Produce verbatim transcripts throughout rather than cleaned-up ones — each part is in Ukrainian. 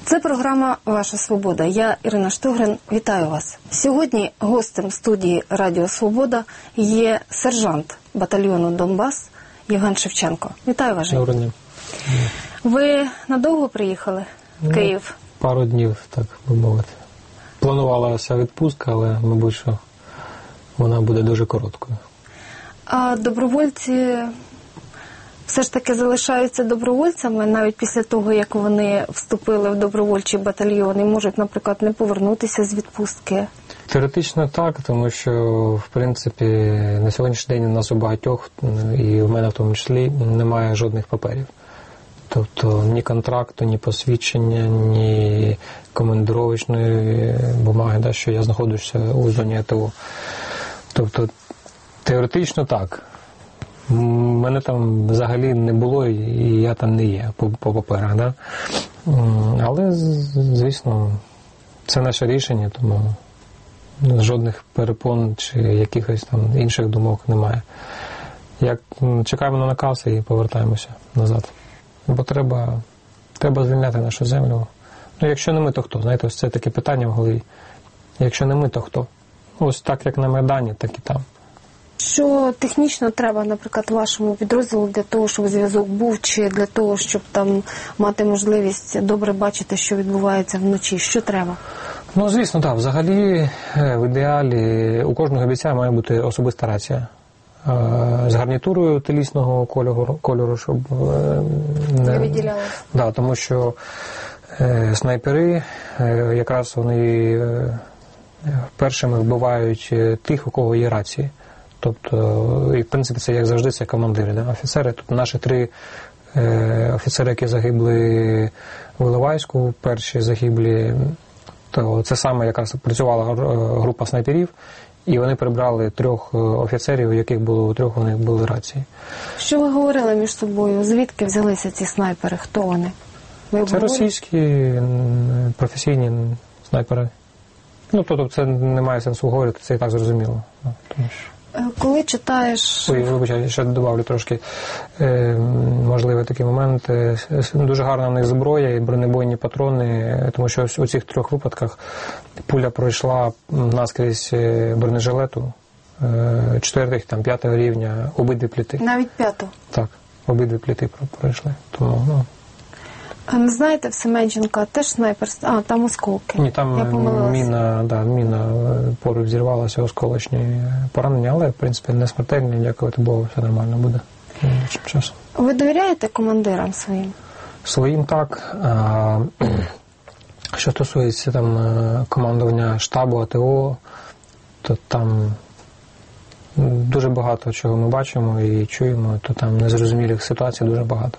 Це програма «Ваша свобода». Я, Ірина Штогрин, вітаю вас. Сьогодні гостем студії «Радіо Свобода» є сержант батальйону «Донбас» Євген Шевченко. Вітаю вас, Жень. Доброго дня. Ви надовго приїхали в ну, Київ? Пару днів, так би мовити. Планувалася відпустка, але, мабуть, що вона буде дуже короткою. А добровольці все ж таки залишаються добровольцями навіть після того, як вони вступили в добровольчий батальйон і можуть, наприклад, не повернутися з відпустки? Теоретично так, тому що, в принципі, на сьогоднішній день у нас у багатьох, і в мене в тому числі, немає жодних паперів. Тобто ні контракту, ні посвідчення, ні командировочної бумаги, да, що я знаходжуся у зоні АТО. Тобто теоретично так. Мене там взагалі не було, і я там не є по, по паперах. Да? Але, звісно, це наше рішення, тому жодних перепон чи якихось там інших думок немає. Як чекаємо на наказ і повертаємося назад. Бо треба, треба звільняти нашу землю. Ну, якщо не ми, то хто? Знаєте, ось це таке питання в голові. Якщо не ми, то хто? Ось так, як на Майдані, так і там. Що технічно треба, наприклад, вашому підрозділу для того, щоб зв'язок був, чи для того, щоб там мати можливість добре бачити, що відбувається вночі? Що треба? Ну, звісно, так. Взагалі, в ідеалі, у кожного бійця має бути особиста рація. З гарнітурою телісного кольору, кольору щоб не, не виділялося. Да, тому що е, снайпери, е, якраз вони е, першими вбивають тих, у кого є рації. Тобто, і в принципі це, як завжди, це командири, да, офіцери. Тобто наші три е, офіцери, які загибли в Іловайську, перші загиблі, то це саме якраз працювала група снайперів, і вони прибрали трьох офіцерів, у яких було у трьох у них були рації. Що ви говорили між собою? Звідки взялися ці снайпери? Хто вони? Ви це російські професійні снайпери. Ну, тобто це немає сенсу говорити, це і так зрозуміло. Тому що... Коли читаєш... Ой, вибачайте, я ще добавлю трошки е, можливий такий момент. Дуже гарна в них зброя і бронебойні патрони, тому що у цих трьох випадках пуля пройшла наскрізь бронежилету е, четвертого, там, п'ятого рівня, обидві пліти. Навіть п'ятого? Так, обидві пліти пройшли. Тому, ну... А не знаєте, в Семенченка теж снайпер... А, там осколки. Ні, там міна, да, міна поруч зірвалася, осколочні поранення, але, в принципі, не смертельні, дякувати Богу, все нормально буде. Часом. Ви довіряєте командирам своїм? Своїм так. А, що стосується там командування штабу АТО, то там дуже багато чого ми бачимо і чуємо, то там незрозумілих ситуацій дуже багато.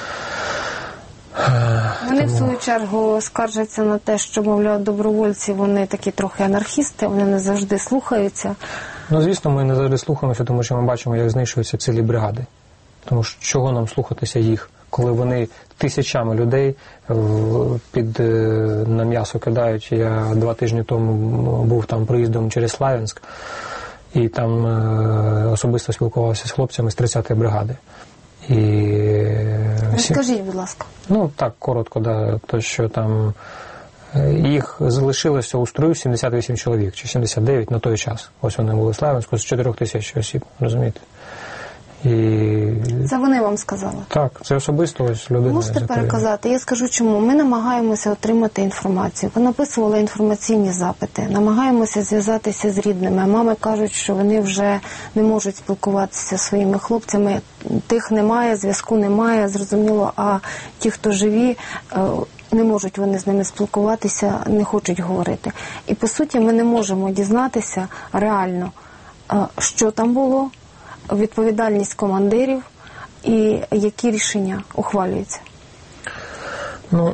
Вони, в свою чергу, скаржаться на те, що, мовляв, добровольці, вони такі трохи анархісти, вони не завжди слухаються. Ну, звісно, ми не завжди слухаємося, тому що ми бачимо, як знищуються цілі бригади. Тому що чого нам слухатися їх, коли вони тисячами людей під, на м'ясо кидають. Я два тижні тому був там приїздом через Славянськ, і там особисто спілкувався з хлопцями з тридцятої бригади. І... Розкажіть, будь ласка. Ну, так, коротко, да, то, що там їх залишилося у строю сімдесят вісім чоловік, чи сімдесят дев'ять на той час. Ось вони були в Славянську з чотирьох тисяч осіб, розумієте? І... Це вони вам сказали? Так, це особисто ось людина. Можете переказати? Я скажу чому. Ми намагаємося отримати інформацію. Понаписували інформаційні запити, намагаємося зв'язатися з рідними. Мами кажуть, що вони вже не можуть спілкуватися зі своїми хлопцями. Тих немає, зв'язку немає, зрозуміло, а ті, хто живі, не можуть вони з ними спілкуватися, не хочуть говорити. І, по суті, ми не можемо дізнатися реально, що там було, відповідальність командирів і які рішення ухвалюються? Ну,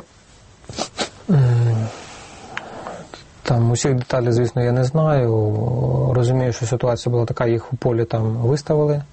там усіх деталей, звісно, я не знаю. Розумію, що ситуація була така, їх у полі там виставили.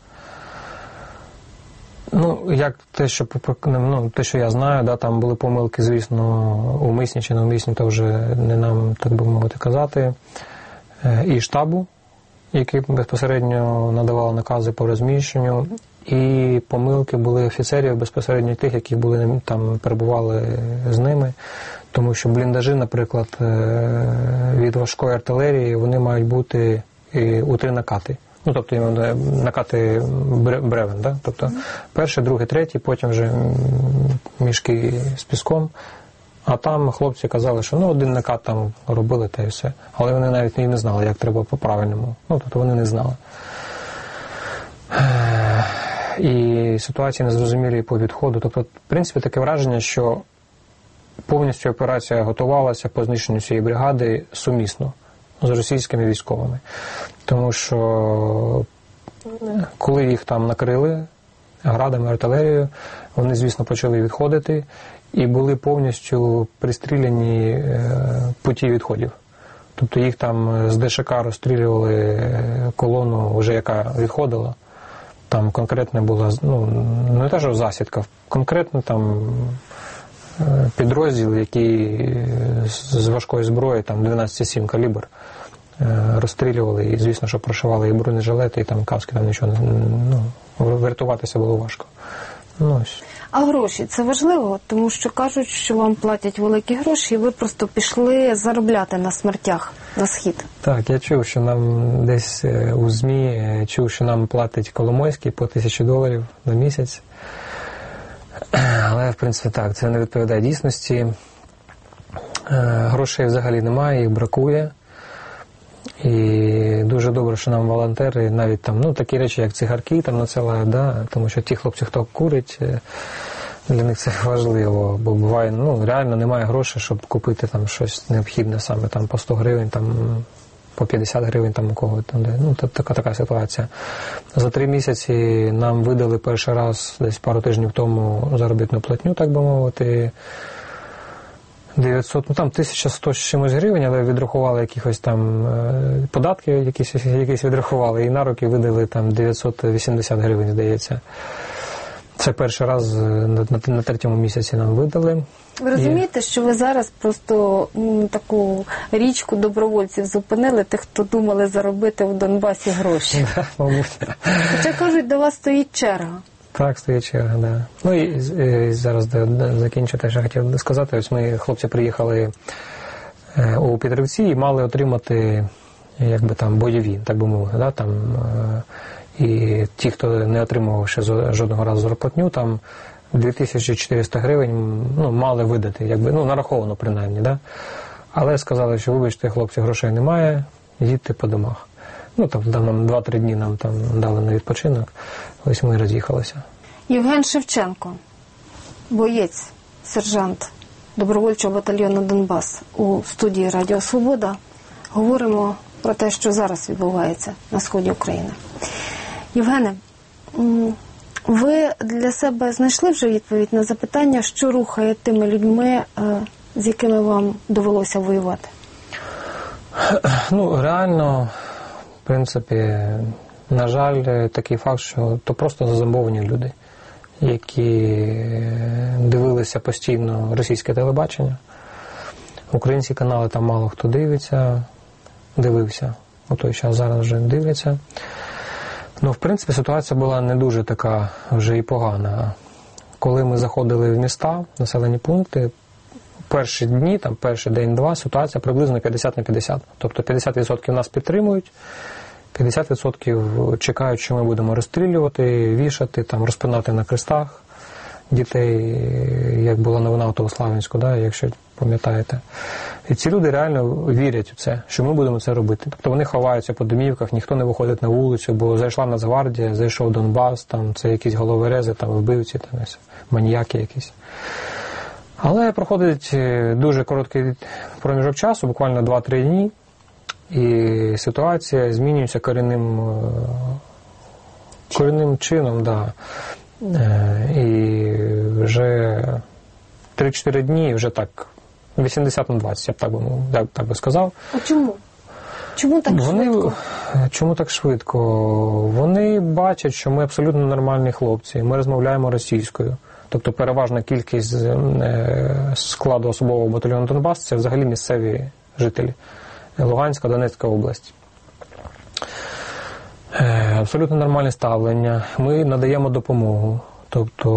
Ну, як те, що, ну, те, що я знаю, да, там були помилки, звісно, умисні чи неумисні, то вже не нам, так би мовити, казати. І штабу, які безпосередньо надавали накази по розміщенню, і помилки були офіцерів безпосередньо тих, які були там, перебували з ними, тому що бліндажі, наприклад, від важкої артилерії, вони мають бути у три накати. Ну, тобто, накати бревен, да? Тобто, mm-hmm. перший, другий, третій, потім вже мішки з піском. А там хлопці казали, що ну, один накат там робили, та й все. Але вони навіть і не знали, як треба по-правильному. Ну, тобто, вони не знали. І ситуації незрозумілі по відходу. Тобто, в принципі, таке враження, що повністю операція готувалася по знищенню цієї бригади сумісно з російськими військовими. Тому що коли їх там накрили градами, артилерією, вони, звісно, почали відходити і були повністю пристріляні путі відходів. Тобто їх там з ДШК розстрілювали колону, вже яка відходила. Там конкретно була, ну, не те, що засідка, конкретно там підрозділ, який з важкої зброї, там дванадцять сім калібр, розстрілювали і, звісно, що прошивали і бронежилети, і там каски, там нічого, ну, врятуватися було важко. Ну, ось. А гроші – це важливо? Тому що кажуть, що вам платять великі гроші, і ви просто пішли заробляти на смертях на схід. Так, я чув, що нам десь у ЗМІ, чув, що нам платить Коломойський по тисячі доларів на місяць. Але, в принципі, так, це не відповідає дійсності. Грошей взагалі немає, їх бракує. І дуже добре, що нам волонтери навіть там, ну, такі речі, як цигарки там надсилають, да, тому що ті хлопці, хто курить, для них це важливо, бо буває, ну, реально немає грошей, щоб купити там щось необхідне саме, там по сто гривень, там по п'ятдесят гривень там у кого там, де, ну, така, така ситуація. За три місяці нам видали перший раз, десь пару тижнів тому, заробітну платню, так би мовити, дев'ятсот, ну там тисяча сто з чимось гривень, але відрахували якихось там податки, якісь, якісь відрахували, і на руки видали там дев'ятсот вісімдесят гривень, здається. Це перший раз на, на, на третьому місяці нам видали. Ви розумієте, і... що ви зараз просто м, таку річку добровольців зупинили, тих, хто думали заробити в Донбасі гроші? Так, мабуть. Хоча, кажуть, до вас стоїть черга. Так, стоїть черга, да. Ну і, і зараз закінчу те, що хотів сказати. Ось ми, хлопці, приїхали е, у Петрівці і мали отримати, якби там, бойові, так би мовити, да, там, е, і ті, хто не отримував ще жодного разу зарплатню, там дві тисячі чотириста гривень, ну, мали видати, якби, ну, нараховано принаймні, да. Але сказали, що, вибачте, хлопці, грошей немає, їдьте по домах. Ну, там, нам два-три дні нам там дали на відпочинок, ось ми роз'їхалися. Євген Шевченко, боєць, сержант добровольчого батальйону «Донбас» у студії Радіо Свобода. Говоримо про те, що зараз відбувається на сході України. Євгене, ви для себе знайшли вже відповідь на запитання, що рухає тими людьми, з якими вам довелося воювати? Ну, реально, в принципі, на жаль, такий факт, що то просто зазомбовані люди, які дивилися постійно російське телебачення. Українські канали там мало хто дивиться, дивився. У той час зараз вже дивляться. Ну, в принципі, ситуація була не дуже така вже і погана. Коли ми заходили в міста, населені пункти, перші дні, там перший день-два, ситуація приблизно п'ятдесят на п'ятдесят. Тобто п'ятдесят відсотків нас підтримують, п'ятдесят відсотків чекають, що ми будемо розстрілювати, вішати, там, розпинати на хрестах дітей, як була новина у Новославянську, да, якщо пам'ятаєте. І ці люди реально вірять у це, що ми будемо це робити. Тобто вони ховаються по домівках, ніхто не виходить на вулицю, бо зайшла Нацгвардія, зайшов Донбас, там, це якісь головорези, там, вбивці, там, маніяки якісь. Але проходить дуже короткий проміжок часу, буквально два-три дні, і ситуація змінюється корінним, корінним чином, да. І вже три-чотири дні, вже так, вісімдесят на двадцять, я б так би, так, так би сказав. А чому? Чому так Вони, швидко? Чому так швидко? Вони бачать, що ми абсолютно нормальні хлопці, ми розмовляємо російською. Тобто переважна кількість складу особового батальйону «Донбас» – це взагалі місцеві жителі. Луганська, Донецька область. Абсолютно нормальне ставлення. Ми надаємо допомогу, тобто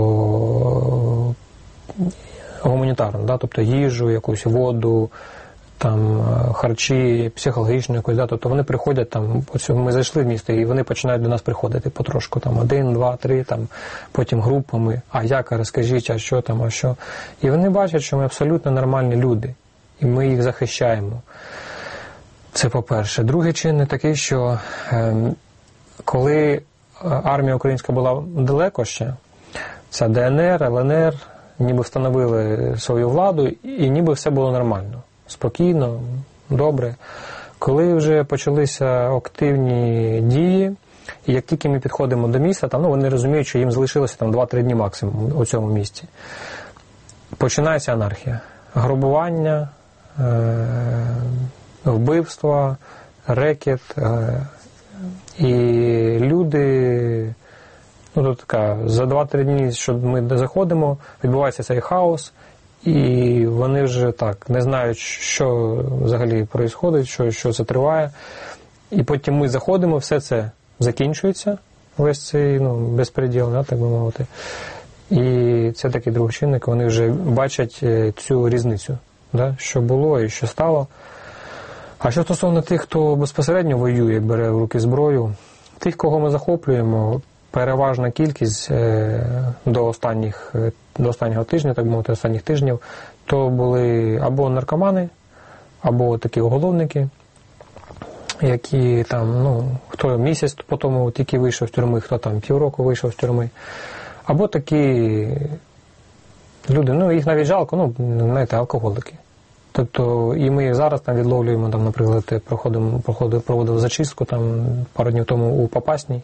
гуманітарну, да? Тобто їжу, якусь воду, там, харчі, психологічну якусь, да? Тобто вони приходять, там, ось ми зайшли в місто, і вони починають до нас приходити потрошку, там, один, два, три, там, потім групами, а як, розкажіть, а що там, а що. І вони бачать, що ми абсолютно нормальні люди, і ми їх захищаємо. Це по-перше. Другий чинник такий, що е, коли армія українська була далеко ще, ця Де Ен Ер, Ел Ен Ер, ніби встановили свою владу, і ніби все було нормально, спокійно, добре. Коли вже почалися активні дії, і як тільки ми підходимо до міста, там, ну, вони розуміють, що їм залишилося там два-три дні максимум у цьому місті, починається анархія. Грабування, е- вбивства, рекет, е- і люди, ну, то така, за два-три дні, що ми заходимо, відбувається цей хаос, і вони вже так не знають, що взагалі відбувається, що, що це триває. І потім ми заходимо, все це закінчується, весь цей, ну, безпреділ, да, так би мовити. І це такий другий чинник, вони вже бачать цю різницю, да, що було і що стало. А що стосовно тих, хто безпосередньо воює, бере в руки зброю, тих, кого ми захоплюємо, переважна кількість до останніх, до останнього тижня, так мовити, останніх тижнів, то були або наркомани, або такі уголовники, які там, ну, хто місяць по тому тільки вийшов з тюрми, хто там півроку вийшов з тюрми, або такі люди, ну, їх навіть жалко, ну, знаєте, алкоголики. Тобто, і ми зараз там відловлюємо, там, наприклад, проходимо, проходили, проводили зачистку там пару днів тому у Попасній.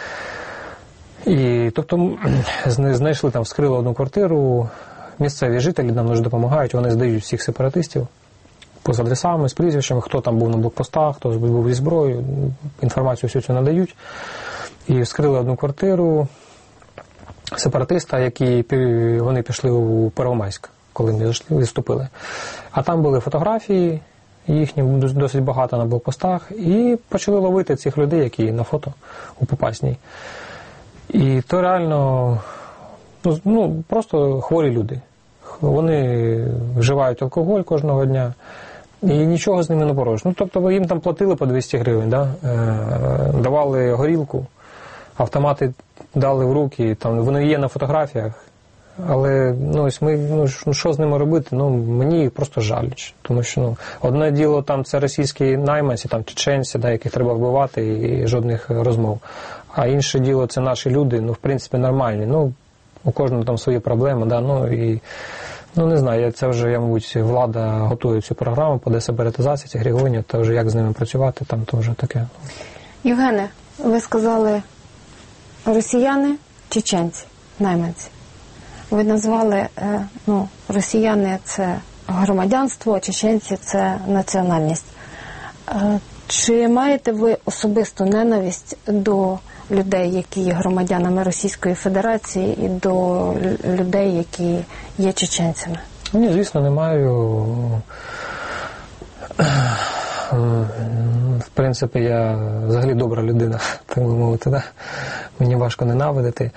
І, тобто, знайшли там, вскрили одну квартиру, місцеві жителі нам дуже допомагають, вони здають всіх сепаратистів з адресами, з прізвищами, хто там був на блокпостах, хто був зі зброєю, інформацію всю цю надають. І вскрили одну квартиру сепаратиста, які вони пішли у Первомайськ, коли ми виступили. А там були фотографії їхні, досить багато на блокпостах, і почали ловити цих людей, які на фото у Попасній. І то реально, ну, просто хворі люди. Вони вживають алкоголь кожного дня, і нічого з ними не поробиш. Ну, тобто їм там платили по двісті гривень, да? Давали горілку, автомати дали в руки, там вони є на фотографіях, але, ну, ось ми, ну, що з ними робити? Ну, мені їх просто жаль. Тому що, ну, одне діло там це російські найманці, там чеченці, да, яких треба вбивати, і жодних розмов. А інше діло це наші люди, ну, в принципі, нормальні. Ну, у кожного там свої проблеми, да, ну, і, ну, не знаю, це вже, я, мабуть, влада готує цю програму по десепаратизації цих регіонів, то вже як з ними працювати, там то вже таке. Євгене, ви сказали росіяни, чеченці, найманці. Ви назвали, ну, росіяни – це громадянство, чеченці – це національність. Чи маєте ви особисту ненависть до людей, які є громадянами Російської Федерації, і до людей, які є чеченцями? Ні, звісно, не маю. В принципі, я взагалі добра людина, так би мовити, да? Мені важко ненавидити.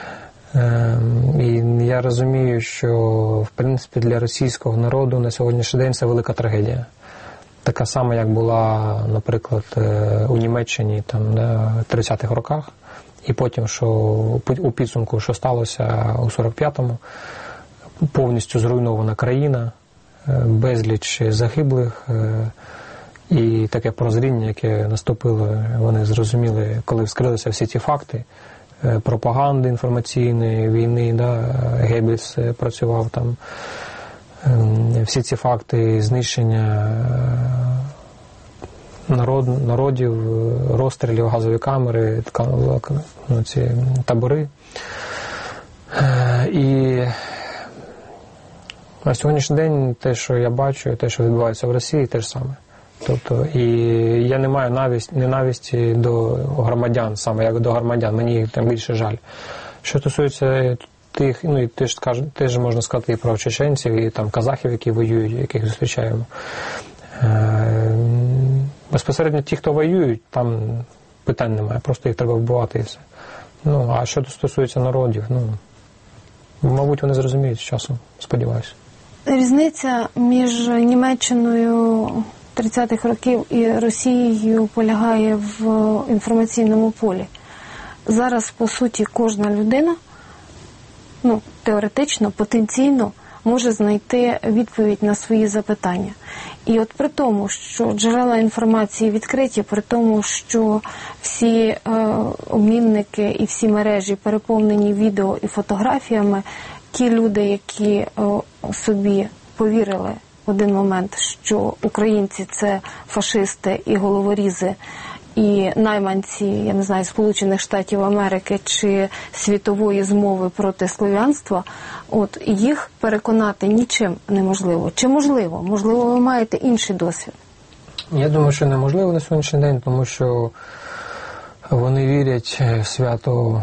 І я розумію, що, в принципі, для російського народу на сьогоднішній день це велика трагедія. Така сама, як була, наприклад, у Німеччині там, да, в тридцятих роках, і потім, що у підсумку, що сталося у сорок п'ятому, повністю зруйнована країна, безліч загиблих, і таке прозріння, яке наступило, вони зрозуміли, коли вскрилися всі ці факти пропаганди інформаційної, війни, да, Геббельс працював там, всі ці факти знищення народ, народів, розстрілів, газові камери, ну, ці табори. І на сьогоднішній день те, що я бачу, те, що відбувається в Росії, те ж саме. Тобто, і я не маю навість, ненависті до громадян, саме як до громадян, мені їх там більше жаль. Що стосується тих, ну і теж, теж можна сказати і про чеченців, і там казахів, які воюють, яких зустрічаємо. Безпосередньо ті, хто воюють, там питань немає, просто їх треба вбивати і все. Ну, а що стосується народів, ну, мабуть, вони зрозуміють з часом, сподіваюся. Різниця між Німеччиною тридцятих років і Росією полягає в інформаційному полі. Зараз, по суті, кожна людина, ну, теоретично, потенційно, може знайти відповідь на свої запитання. І от при тому, що джерела інформації відкриті, при тому, що всі е, обмінники і всі мережі переповнені відео і фотографіями, ті люди, які е, собі повірили в один момент, що українці – це фашисти і головорізи, і найманці, я не знаю, Сполучених Штатів Америки чи світової змови проти слов'янства, от їх переконати нічим неможливо. Чи можливо? Можливо, ви маєте інший досвід? Я думаю, що неможливо на сьогоднішній день, тому що вони вірять свято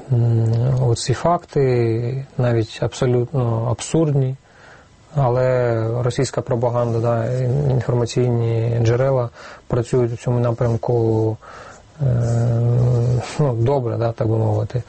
у ці факти, навіть абсолютно абсурдні. Але російська пропаганда, да, інформаційні джерела працюють у цьому напрямку е, ну, добре, да, так би мовити.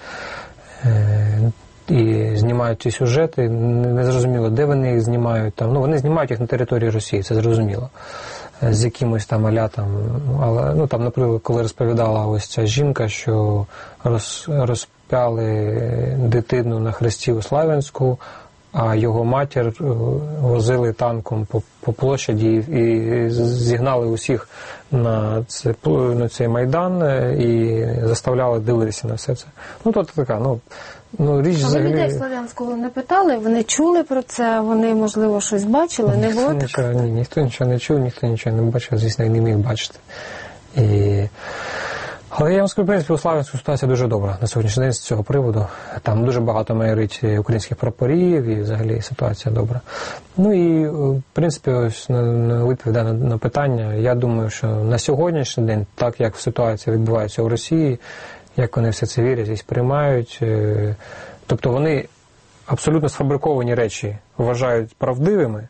Е, і знімають ці сюжети, не зрозуміло, де вони їх знімають. Там. Ну, вони знімають їх на території Росії, це зрозуміло. З якимось там аля там, але, ну, там, наприклад, коли розповідала ось ця жінка, що роз, розп'яли дитину на хресті у Славянську, а його матір возили танком по, по площаді і зігнали усіх на, це, на цей Майдан і заставляли дивитися на все це. Ну, то така, ну, ну річ а взагалі... ви людей Слов'янського не питали? Вони чули про це? Вони, можливо, щось бачили? Не було так? Нічого, ні, ніхто нічого не чув, ніхто нічого не бачив, звісно, і не міг бачити. І... Але я вам скажу, в принципі, у Славянську ситуація дуже добра на сьогоднішній день з цього приводу. Там дуже багато майорить українських прапорів і взагалі ситуація добра. Ну і, в принципі, ось на, на відповідь на, на питання, я думаю, що на сьогоднішній день, так як ситуація відбувається у Росії, як вони все це вірять і сприймають, тобто вони абсолютно сфабриковані речі вважають правдивими,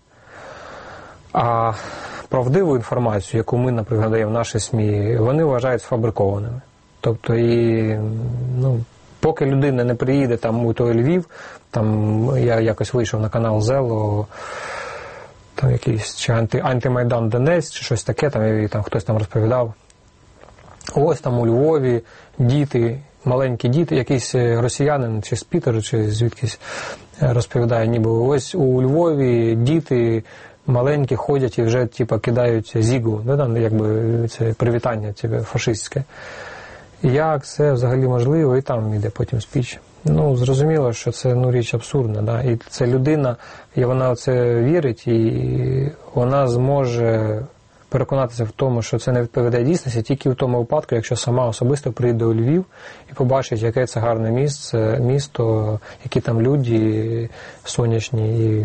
а правдиву інформацію, яку ми, наприклад, даємо в наші СМІ, вони вважають сфабрикованими. Тобто, і, ну, поки людина не приїде там у той Львів, там я якось вийшов на канал Зело, там якийсь чи анти, антимайдан Донець, чи щось таке, там, і там хтось там розповідав. Ось там у Львові діти, маленькі діти, якийсь росіянин, чи з Пітеру, чи звідкись розповідає, ніби ось у Львові діти маленькі ходять і вже типу, кидають зігу, ну, там, якби це привітання типу, фашистське. Як це взагалі можливо, і там йде потім спіч. Ну, зрозуміло, що це ну, річ абсурдна, да? І це людина, і вона в це вірить, і вона зможе переконатися в тому, що це не відповідає дійсності, тільки в тому випадку, якщо сама особисто прийде у Львів і побачить, яке це гарне місце, місто, які там люди сонячні. І...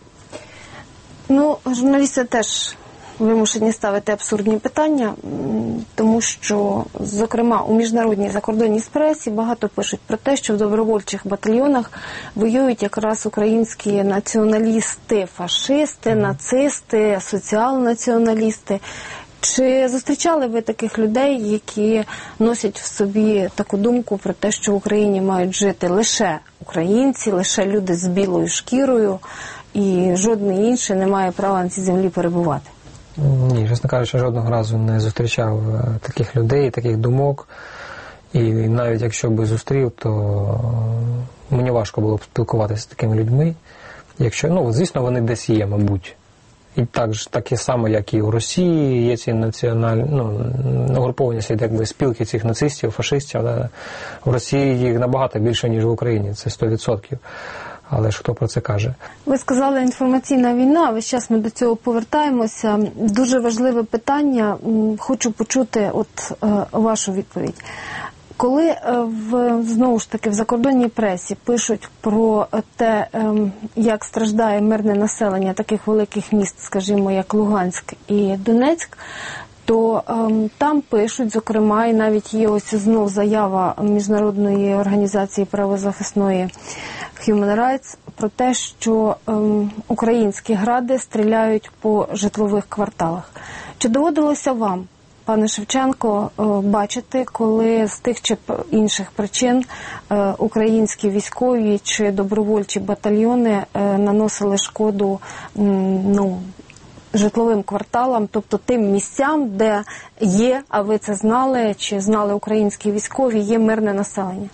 Ну, журналісти теж вимушені ставити абсурдні питання, тому що, зокрема, у міжнародній закордонній пресі багато пишуть про те, що в добровольчих батальйонах воюють якраз українські націоналісти, фашисти, нацисти, соціал-націоналісти. Чи зустрічали ви таких людей, які носять в собі таку думку про те, що в Україні мають жити лише українці, лише люди з білою шкірою, і жодний інший не має права на цій землі перебувати? Ні, чесно кажучи, жодного разу не зустрічав таких людей, таких думок. І навіть якщо би зустрів, то мені важко було б спілкуватися з такими людьми. Якщо, ну, звісно, вони десь є, мабуть. І так ж таке саме, як і у Росії, є ці національні, ну, угруповані якби спілки цих нацистів, фашистів. Да? В Росії їх набагато більше, ніж в Україні, це сто відсотків. Але ж хто про це каже? Ви сказали, інформаційна війна, весь час ми до цього повертаємося. Дуже важливе питання, хочу почути от е, вашу відповідь. Коли е, в, знову ж таки в закордонній пресі пишуть про те, е, як страждає мирне населення таких великих міст, скажімо, як Луганськ і Донецьк, то е, там пишуть, зокрема, і навіть є ось знов заява Міжнародної організації правозахисної Human Rights про те, що е, українські гради стріляють по житлових кварталах. Чи доводилося вам пане Шевченко, бачите, коли з тих чи інших причин українські військові чи добровольчі батальйони наносили шкоду, ну, житловим кварталам, тобто тим місцям, де є, а ви це знали, чи знали українські військові, є мирне населення?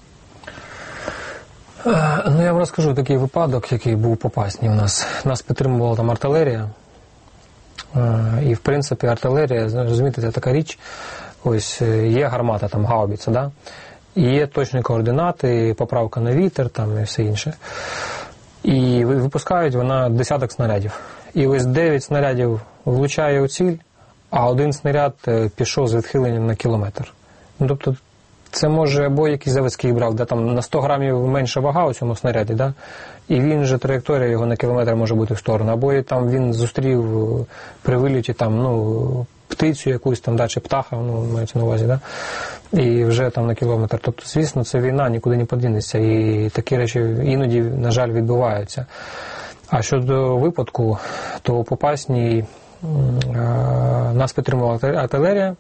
Ну, я вам розкажу такий випадок, який був попасний у нас. Нас підтримувала там артилерія. І, в принципі, артилерія, розумієте, це така річ, ось є гармата, там, гаубіця, да? І є точні координати, поправка на вітер, там, і все інше. І випускають вона десяток снарядів. І ось дев'ять снарядів влучає у ціль, а один снаряд пішов з відхиленням на кілометр. Ну, тобто, це може або якийсь заводський брак, де там на сто грамів менша вага у цьому снаряді, да? І він же, траєкторія його на кілометр може бути в сторону, або там він зустрів при виліті там, ну, птицю якусь там, да, чи птаха, ну, мається на увазі, да? І вже там на кілометр. Тобто, звісно, це війна, нікуди не подінеться, і такі речі іноді, на жаль, відбуваються. А щодо випадку, то у Попасній нас підтримувала артилерія,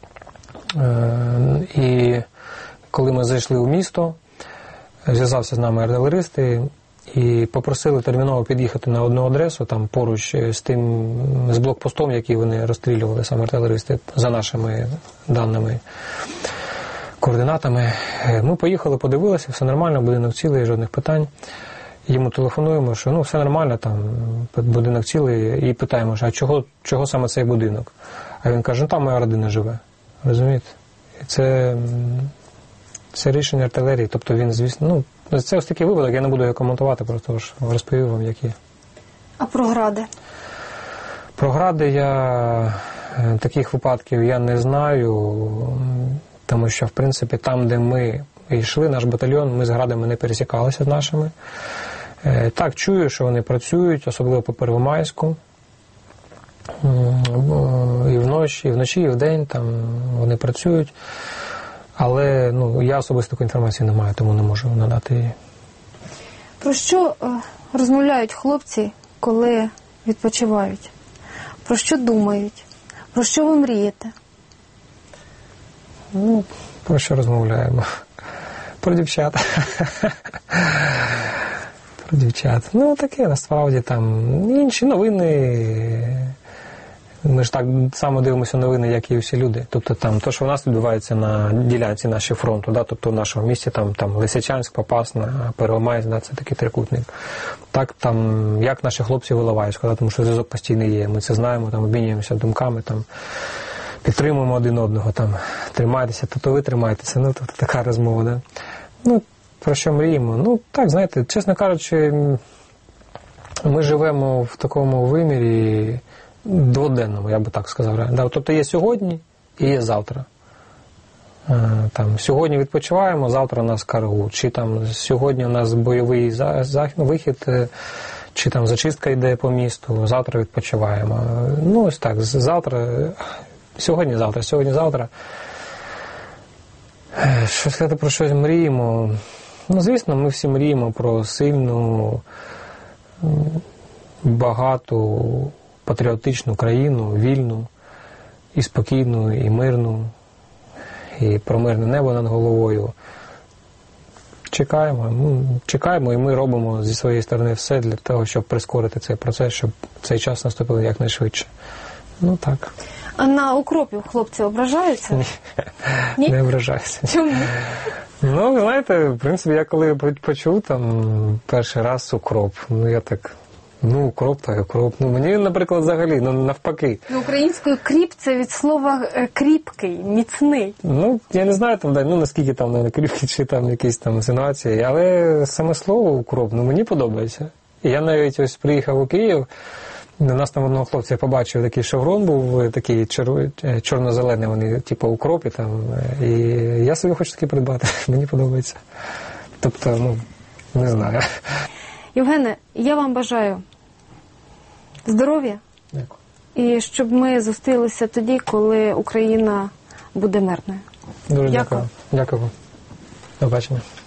і коли ми зайшли у місто, зв'язався з нами артилеристи і попросили терміново під'їхати на одну адресу, там поруч з тим, з блокпостом, який вони розстрілювали, саме артилеристи, за нашими даними, координатами. Ми поїхали, подивилися, все нормально, будинок цілий, жодних питань. Йому телефонуємо, що ну все нормально, там будинок цілий, і питаємо, а чого, чого саме цей будинок? А він каже, ну там моя родина живе. Розумієте? І це, це рішення артилерії, тобто він, звісно, ну, це ось такий випадок, я не буду його коментувати, просто ж розповів вам, які. А про гради? Про гради я, таких випадків я не знаю, тому що, в принципі, там, де ми йшли, наш батальйон, ми з градами не пересікалися з нашими. Так, чую, що вони працюють, особливо по Первомайську. І вночі, і вночі, і вдень там вони працюють. Але ну, я особисто такої інформації не маю, тому не можу надати її. Про що е, розмовляють хлопці, коли відпочивають? Про що думають? Про що ви мрієте? Ну, про що розмовляємо? Про дівчат. Про дівчат. Ну, таке, насправді, там, інші новини. Ми ж так само дивимося новини, як і всі люди. Тобто, там, то, що в нас відбувається на ділянці нашого фронту, да? Тобто, в нашому місті, там, там, Лисичанськ, Попасна, Первомайськ, да? Це такий трикутник. Так, там, як наші хлопці виливають, да? Тому що зв'язок постійний є. Ми це знаємо, там, обмінюємося думками, там, підтримуємо один одного, там, тримайтеся, то, то ви тримайтеся, ну, тобто, така розмова, да? Ну, про що мріємо? Ну, так, знаєте, чесно кажучи, ми живемо в такому вимірі дводенному, я би так сказав. Да? Тобто є сьогодні і є завтра. Там, сьогодні відпочиваємо, завтра у нас каргу. Чи там сьогодні у нас бойовий захід, вихід, чи там зачистка йде по місту, завтра відпочиваємо. Ну, ось так, завтра, сьогодні-завтра, сьогодні-завтра. Що сказати, про щось мріємо? Ну, звісно, ми всі мріємо про сильну, багату, патріотичну країну, вільну, і спокійну, і мирну, і про мирне небо над головою. Чекаємо, ну, чекаємо, і ми робимо зі своєї сторони все для того, щоб прискорити цей процес, щоб цей час наступив якнайшвидше. Ну, так. А на укропів хлопці ображаються? Ні, Ні? не ображаються. Чому? Ну, знаєте, в принципі, я коли почув там перший раз укроп, ну, я так, ну, укроп, так, укроп. Ну, мені, наприклад, взагалі, ну, навпаки. Ну, українською кріп – це від слова кріпкий, міцний. Ну, я не знаю, там, ну, наскільки там, не кріпкий, чи там якісь там інсинуації, але саме слово укроп, ну, мені подобається. І я навіть ось приїхав у Київ, у нас там одного хлопця я побачив, такий шеврон був, такий чор... чорно-зелений, вони, типу, укропі там, і я собі хочу таки придбати, мені подобається. Тобто, ну, не знаю. Євгене, я вам бажаю здоров'я. Дякую. І щоб ми зустрілися тоді, коли Україна буде мирною. Дуже дякую. Дякую. Дякую. До побачення.